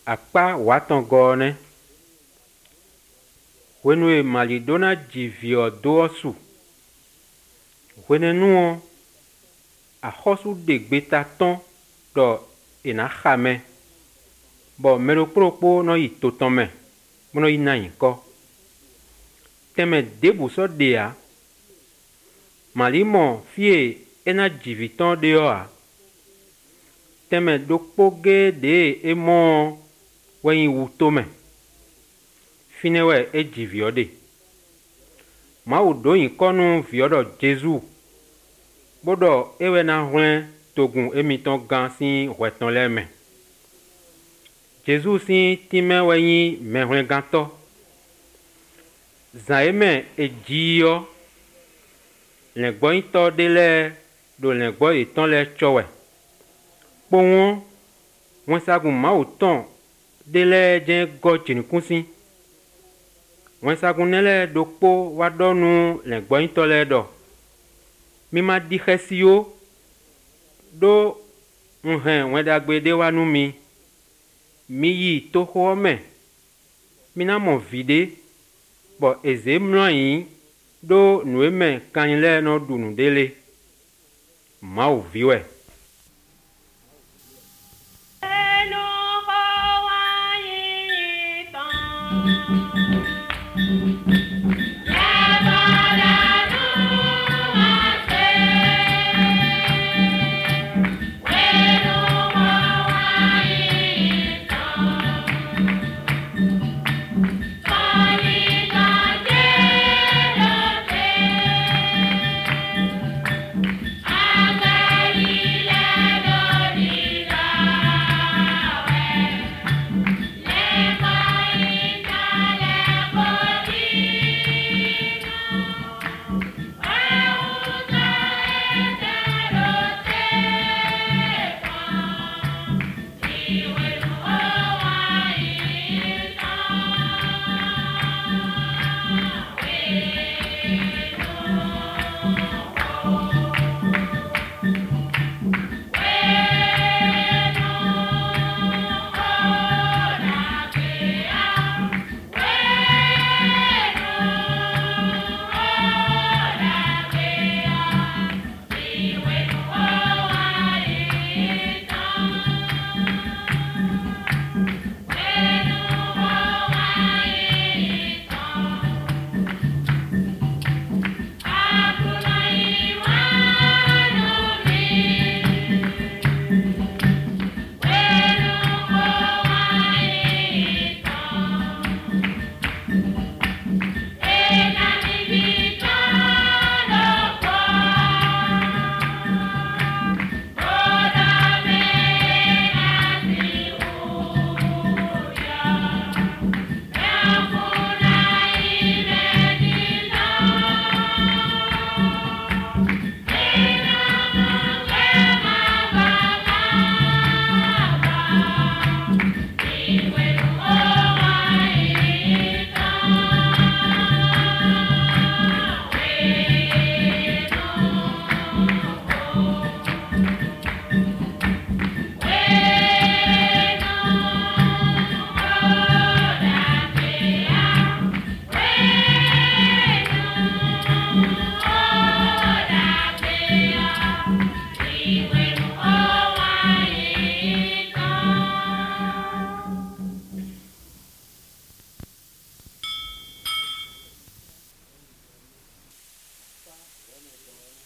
akpa waton gone wenwe malidona jivio dosu wenenuo ahosu degbeta ton do ina xame bo mero kpokpo no itotome mono inayinko teme debuso dea malimo fie ena jiviton deoa teme dokpoge de emo wen wutome finewe ejiviode ma udoyin konu viodo Jesu bodo ewe na hwen togun emiton gan si weton leme Jesu si time weyin mehwen ganto zaeme ejiyo legbo ito dele do legbo iton le chowe powon won sagun ma uton dele je go chinkunsin won sagun nele dokpo wadonu legbo ito le do mima di xesio do wen dagbe de wanu mi yi to home mina mo vide bo eze mloyin do nueme kanile no dunu dele ma o viwe